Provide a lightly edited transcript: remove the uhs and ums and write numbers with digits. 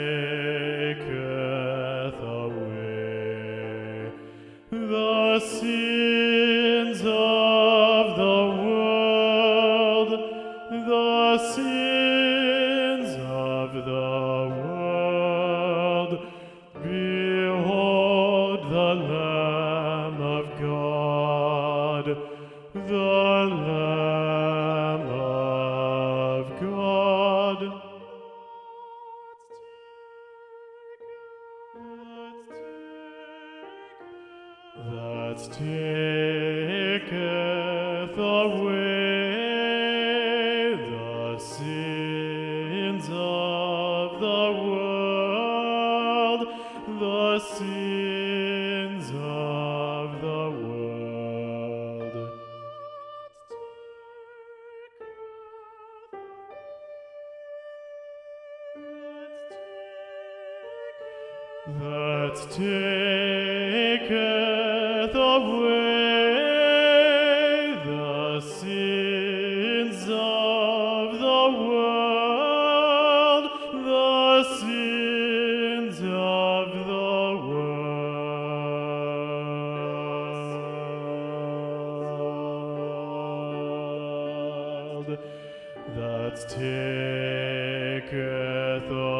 away the sins of the world, the sins of the world. Behold the Lamb of God, the Lamb of God. That taketh away the sins of the world, the sins of the world. That taketh away the sins of the world, the sins of the world. That taketh away